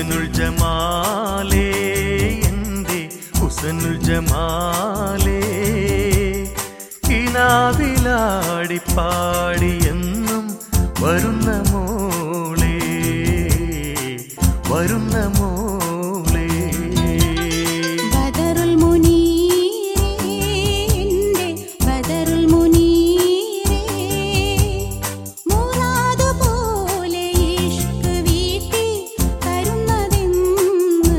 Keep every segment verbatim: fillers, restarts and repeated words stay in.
ഹുസ്നുൽ ജമാലേ എൻ്റെ ഹുസ്നുൽ ജമാലേ കിനാവിലാടി പാടി എന്നും വരുന്ന മോളേ വരുന്ന മോളേ ബദറുൽ മുനീറേ എൻ്റെ ബദറുൽ മുനീറേ മുറാദ് പോലെ ഇഷ്ക് വീട്ടി തരുന്നതെന്ന്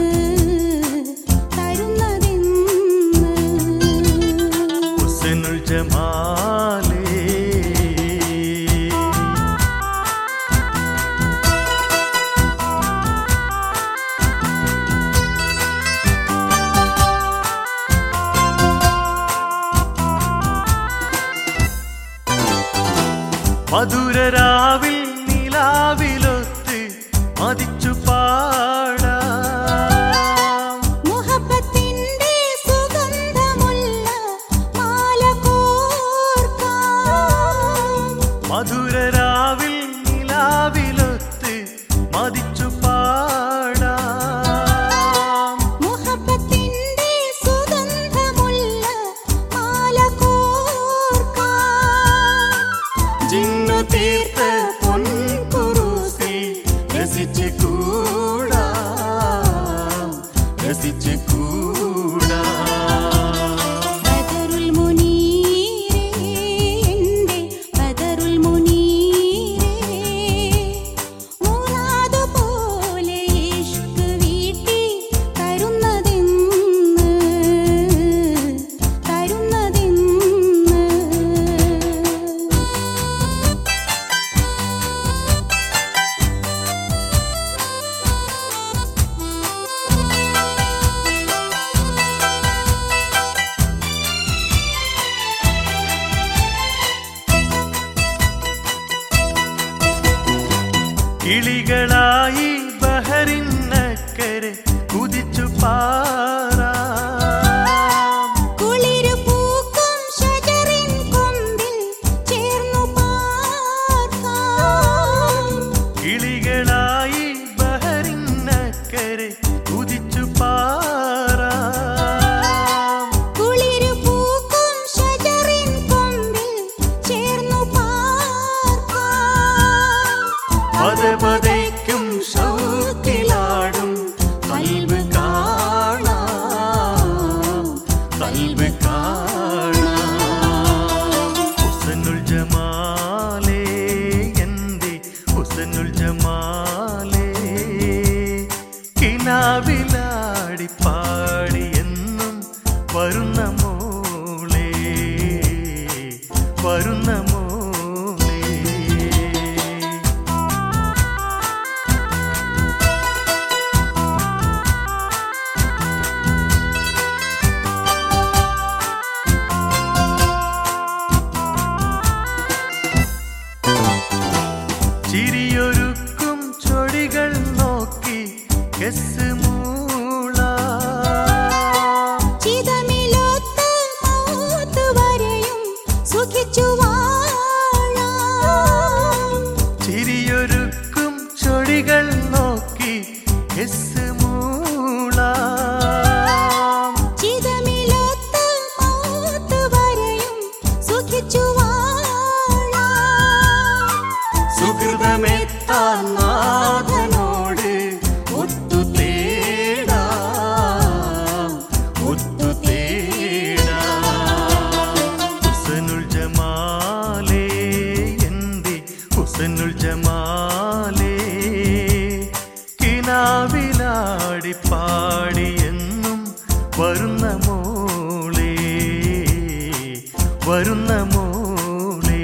തരുന്നതെന്ന് ഹുസ്നുൽ ജമാലേ മധുരരാവിൽ നിലാവിലൊത്ത് മതിച്ചു പാടാം മുഹബ്ബത്തിന്റെ സുഗന്ധമുള്ള മാല കോർക്കാം മധുരരാവിൽ നിലാവിലൊത്ത് മതിച്ചു പാടാം മുഹബ്ബത്തിന്റെ സുഗന്ധമുള്ള മാല കോർക്കാം ജിന്നു തീർത്ത പൊൻകുറുസിൽ രസിച്ച് കൂടാം രസിച്ച് കൂടാം ബദറുൽ മുനീറേ എൻ്റെ ബദറുൽ മുനീറേ മുറാദ് പോലെ ഇഷ്ക് വീട്ടി തരുന്നതെന്ന് തരുന്നതെന്ന് കിളികളായി ബഹറിനക്കരെ കുതിച്ചു പാറാം കുളിരു പൂക്കും ഷജറിൻ കൊമ്പിൽ ചേർന്നു പാർക്കാം കിളികളായി ബഹറിനക്കരെ കുതിച്ചു പാറാം കുളിരു പൂക്കും ഷജറിൻ കൊമ്പിൽ ചേർന്നു പാർക്കാം പദപതയ്ക്കും ഷൗക്കിലാടും കൽബ് കാണാം കൽബ് കാണാം ഹുസ്നുൽ ജമാലേ എൻ്റെ ഹുസ്നുൽ ജമാലേ കിനാവിലാടി പാടി എന്നും വരുന്ന മോളേ വരുന്ന മോളേ ചിരിയൊരുക്കും ചൊടികൾ നോക്കി കെസ് മൂളാം ചിതമിലൊത്ത മൗത്ത് വരെയും സുഖിച്ചു വാഴാം ചിരിയൊരുക്കും ചൊടികൾ നോക്കി കെസ് മൂളാം ചിതമിലൊത്ത മൗത്ത് വരെയും സുഖിച്ചു വാഴാം സുഹൃതമെത്താൻ നാഥനോട് ഒത്തു തേടാം ഒത്തു തേടാം ഹുസ്നുൽ ജമാലേ എൻ്റെ ഹുസ്നുൽ ജമാലേ കിനാവിലാടി പാടി എന്നും വരുന്ന മോളേ വരുന്ന മോളേ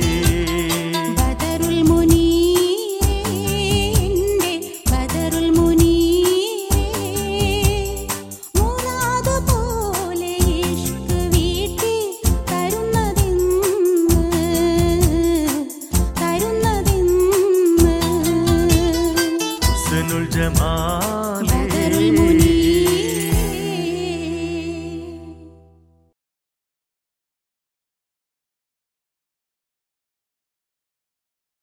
ബദറുൽ മുനീറേ എൻ്റെ ബദറുൽ മുനീറേ മുറാദ് പോലെ ഇഷ്ക് വീട്ടി തരുന്നതെന്ന് തരുന്നതെന്ന് ഹുസ്നുൽ ജമാലേ